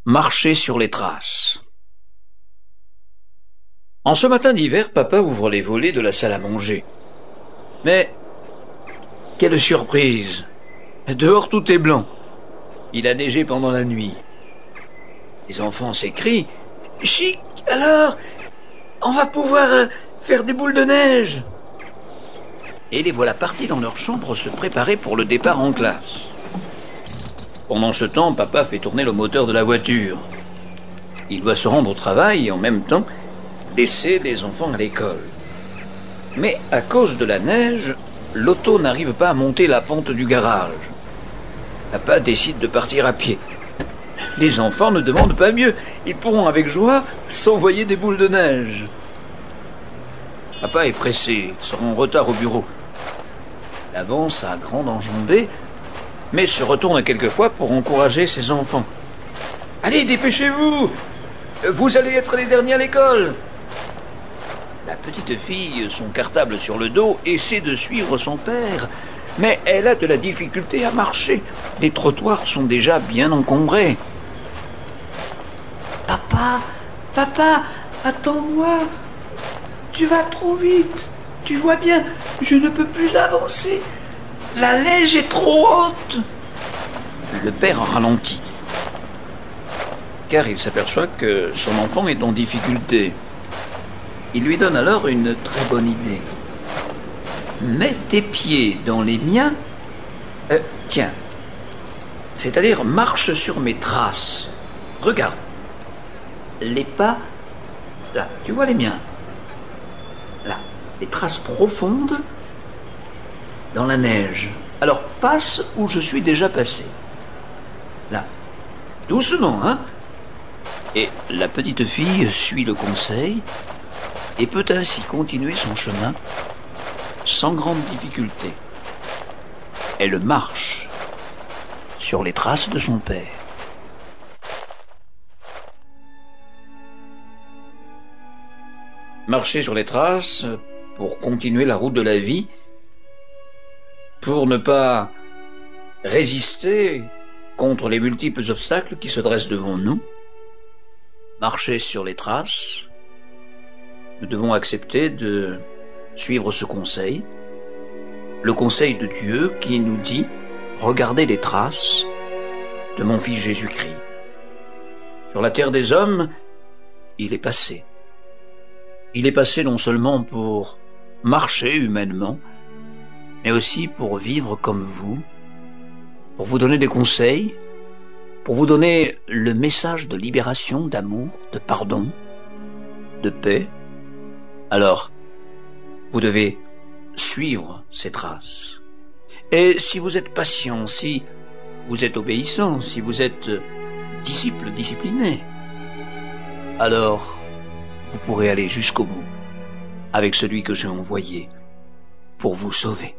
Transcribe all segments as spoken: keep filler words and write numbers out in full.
Marcher sur les traces. En ce matin d'hiver, papa ouvre les volets de la salle à manger. Mais, quelle surprise! Dehors tout est blanc. Il a neigé pendant la nuit. Les enfants s'écrient « Chic, alors, on va pouvoir euh, faire des boules de neige !» Et les voilà partis dans leur chambre se préparer pour le départ en classe. Pendant ce temps, papa fait tourner le moteur de la voiture. Il doit se rendre au travail et en même temps laisser les enfants à l'école. Mais à cause de la neige, l'auto n'arrive pas à monter la pente du garage. Papa décide de partir à pied. Les enfants ne demandent pas mieux. Ils pourront avec joie s'envoyer des boules de neige. Papa est pressé, sera en retard au bureau. Il avance à grande enjambée, mais se retourne quelquefois pour encourager ses enfants. « Allez, dépêchez-vous! Vous allez être les derniers à l'école !» La petite fille, son cartable sur le dos, essaie de suivre son père, mais elle a de la difficulté à marcher. Les trottoirs sont déjà bien encombrés. « Papa, papa, attends-moi! Tu vas trop vite! Tu vois bien, je ne peux plus avancer! La neige est trop haute !» Le père ralentit, car il s'aperçoit que son enfant est en difficulté. Il lui donne alors une très bonne idée. « Mets tes pieds dans les miens. Euh, tiens, c'est-à-dire marche sur mes traces. Regarde, les pas, là, tu vois les miens. Là, les traces profondes dans la neige. Alors passe où je suis déjà passé. Là, doucement, hein ?» Et la petite fille suit le conseil et peut ainsi continuer son chemin sans grande difficulté. Elle marche sur les traces de son père. Marcher sur les traces pour continuer la route de la vie, pour ne pas résister contre les multiples obstacles qui se dressent devant nous. Marcher sur les traces, nous devons accepter de suivre ce conseil, le conseil de Dieu qui nous dit « Regardez les traces de mon Fils Jésus-Christ. Sur la terre des hommes, il est passé. Il est passé non seulement pour marcher humainement, mais aussi pour vivre comme vous, pour vous donner des conseils, pour vous donner le message de libération, d'amour, de pardon, de paix. Alors, vous devez suivre ces traces. Et si vous êtes patient, si vous êtes obéissant, si vous êtes disciple discipliné, alors vous pourrez aller jusqu'au bout avec celui que j'ai envoyé pour vous sauver.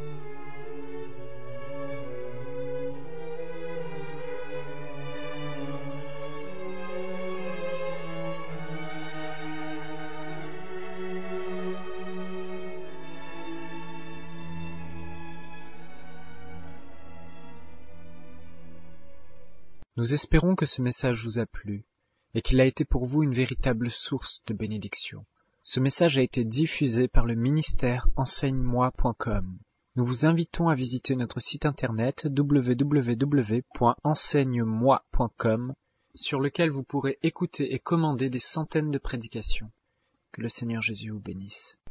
Nous espérons que ce message vous a plu et qu'il a été pour vous une véritable source de bénédiction. Ce message a été diffusé par le ministère enseigne moi point com. Nous vous invitons à visiter notre site internet w w w point enseigne moi point com sur lequel vous pourrez écouter et commander des centaines de prédications. Que le Seigneur Jésus vous bénisse.